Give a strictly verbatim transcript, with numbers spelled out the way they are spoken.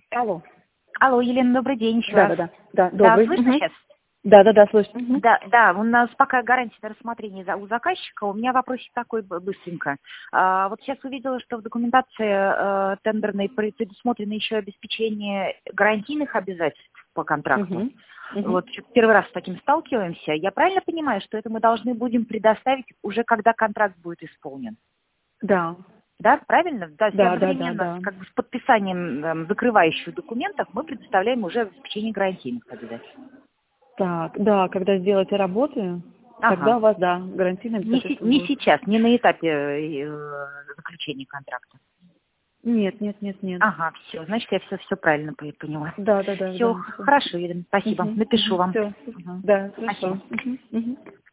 Алло. Алло, Елена, добрый день еще Да, раз. да, да, да, Да, добрый. слышно Мгм. сейчас? Да, да, да, слышно. Мгм. Да, да, у нас пока гарантия на рассмотрение за- у заказчика. У меня вопросик такой б- быстренько. А, вот сейчас увидела, что в документации э, тендерной пред- предусмотрено еще обеспечение гарантийных обязательств по контракту. Мгм. Мгм. Вот чё-то первый раз с таким сталкиваемся. Я правильно понимаю, что это мы должны будем предоставить уже когда контракт будет исполнен? Да, Да, правильно? То есть да, да, да, одновременно да. с, как бы, с подписанием эм, закрывающих документов мы предоставляем уже обеспечение гарантийных обязательств. Так, да, когда сделаете работы, Ага. тогда у вас, да, гарантийные Не, се- обязательства не будут. сейчас, не на этапе э, заключения контракта. Нет, нет, нет, нет. Ага, все, значит, я все, все правильно по- поняла. Да, да, да, Все, да. Всё. хорошо, Ирина, спасибо. Мгм. Напишу Мгм. вам. Все. Мгм. Да, хорошо. Спасибо. Мгм. Мгм.